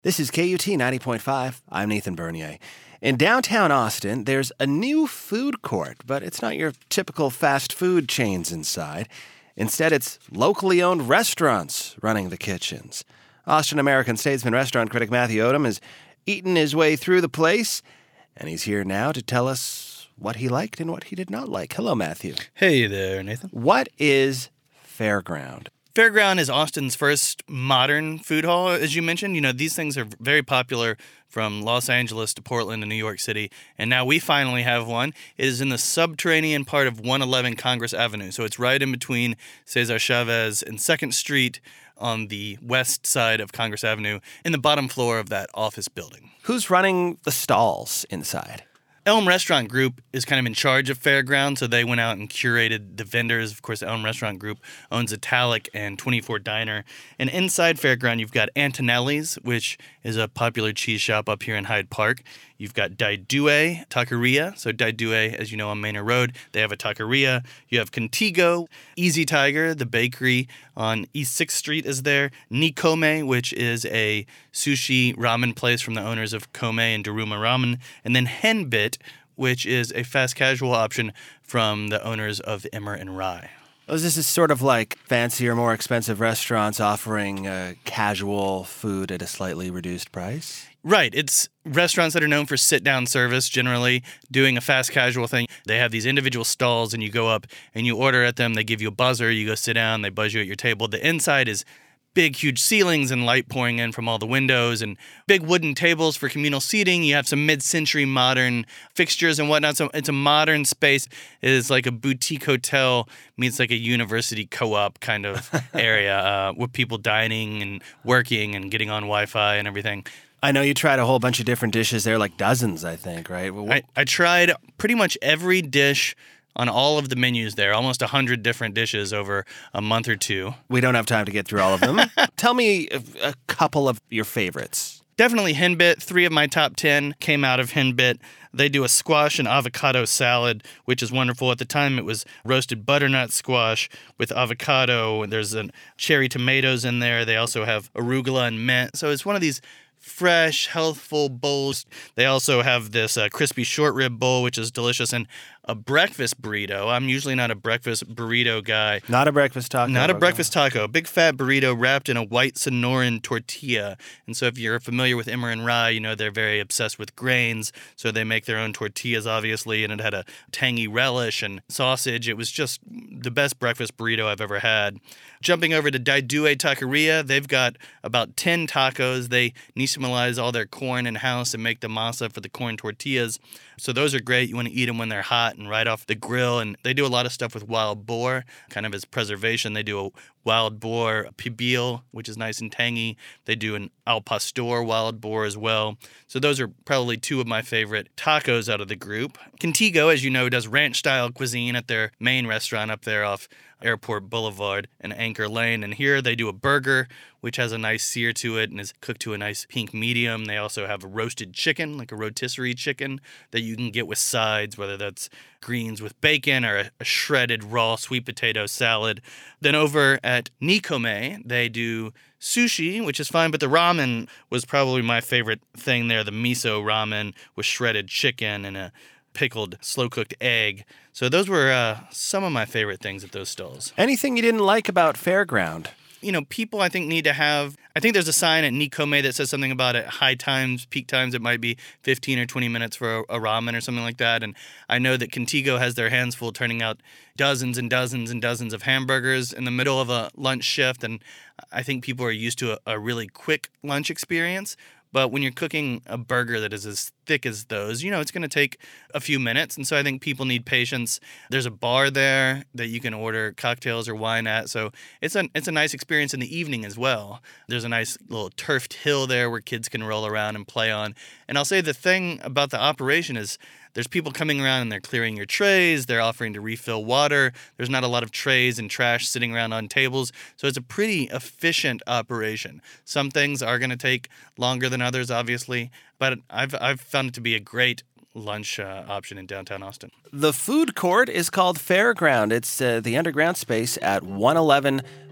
This is KUT 90.5. I'm Nathan Bernier. In downtown Austin, there's a new food court, but it's not your typical fast food chains inside. Instead, it's locally owned restaurants running the kitchens. Austin American-Statesman restaurant critic Matthew Odom has eaten his way through the place, and he's here now to tell us what he liked and what he did not like. Hello, Matthew. Hey there, Nathan. What is Fairground? Fairground is Austin's first modern food hall, as you mentioned. You know, these things are very popular from Los Angeles to Portland to New York City, and now we finally have one. It is in the subterranean part of 111 Congress Avenue, so it's right in between Cesar Chavez and 2nd Street on the west side of Congress Avenue, in the bottom floor of that office building. Who's running the stalls inside? Elm Restaurant Group is kind of in charge of Fairground, so they went out and curated the vendors. Of course, Elm Restaurant Group owns Italic and 24 Diner. And inside Fairground, you've got Antonelli's, which is a popular cheese shop up here in Hyde Park. You've got Daidue Taqueria. So Daidue, as you know, on Manor Road, they have a taqueria. You have Contigo, Easy Tiger, the bakery on East 6th Street is there. Nikome, which is a sushi ramen place from the owners of Kome and Daruma Ramen. And then Henbit, which is a fast casual option from the owners of Emmer and Rye. Oh, this is sort of like fancier, more expensive restaurants offering casual food at a slightly reduced price? Right. It's restaurants that are known for sit-down service, generally doing a fast casual thing. They have these individual stalls, and you go up and you order at them. They give you a buzzer. You go sit down. They buzz you at your table. The inside is big, huge ceilings and light pouring in from all the windows and big wooden tables for communal seating. You have some mid-century modern fixtures and whatnot. So it's a modern space. It is like a boutique hotel meets like a university co-op kind of area with people dining and working and getting on Wi-Fi and everything. I know you tried a whole bunch of different dishes there, like dozens, I think, right? I tried pretty much every dish on all of the menus there, almost 100 different dishes over a month or two. We don't have time to get through all of them. Tell me a couple of your favorites. Definitely Henbit. 3 of my top 10 came out of Henbit. They do a squash and avocado salad, which is wonderful. At the time, it was roasted butternut squash with avocado, and there's cherry tomatoes in there. They also have arugula and mint. So it's one of these fresh, healthful bowls. They also have this crispy short rib bowl, which is delicious, and a breakfast burrito. I'm usually not a breakfast burrito guy. Not a breakfast taco. Not a breakfast taco. A big fat burrito wrapped in a white Sonoran tortilla. And so if you're familiar with Emmer and Rye, you know they're very obsessed with grains. So they make their own tortillas, obviously, and it had a tangy relish and sausage. It was just the best breakfast burrito I've ever had. Jumping over to Daidue Taqueria, they've got about 10 tacos. They nixtamalize all their corn in-house and make the masa for the corn tortillas. So those are great. You want to eat them when they're hot and right off the grill. And they do a lot of stuff with wild boar, kind of as preservation. They do a wild boar pibil, which is nice and tangy. They do an al pastor wild boar as well. So those are probably 2 of my favorite tacos out of the group. Contigo, as you know, does ranch-style cuisine at their main restaurant up there off Airport Boulevard and Anchor Lane. And here they do a burger, which has a nice sear to it and is cooked to a nice pink medium. They also have a roasted chicken, like a rotisserie chicken, that you can get with sides, whether that's greens with bacon or a shredded raw sweet potato salad. Then over at Nikome, they do sushi, which is fine, but the ramen was probably my favorite thing there, the miso ramen with shredded chicken and a pickled slow-cooked egg. So those were some of my favorite things at those stalls. Anything you didn't like about Fairground? You know, people I think need to have, I think there's a sign at Nikome that says something about at high times, peak times, it might be 15 or 20 minutes for a ramen or something like that. And I know that Contigo has their hands full turning out dozens and dozens and dozens of hamburgers in the middle of a lunch shift. And I think people are used to a really quick lunch experience. But when you're cooking a burger that is as thick as those, you know, it's going to take a few minutes. And so I think people need patience. There's a bar there that you can order cocktails or wine at. So it's a nice experience in the evening as well. There's a nice little turfed hill there where kids can roll around and play on. And I'll say the thing about the operation is there's people coming around and they're clearing your trays. They're offering to refill water. There's not a lot of trays and trash sitting around on tables. So it's a pretty efficient operation. Some things are going to take longer than others, obviously, but I've found it to be a great lunch option in downtown Austin. The food court is called Fairground. It's the underground space at 111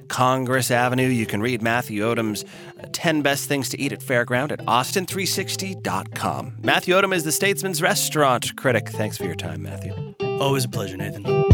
Congress Avenue. You can read Matthew Odom's 10 Best Things to Eat at Fairground at austin360.com. Matthew Odom is the Statesman's restaurant critic. Thanks for your time, Matthew. Always a pleasure, Nathan.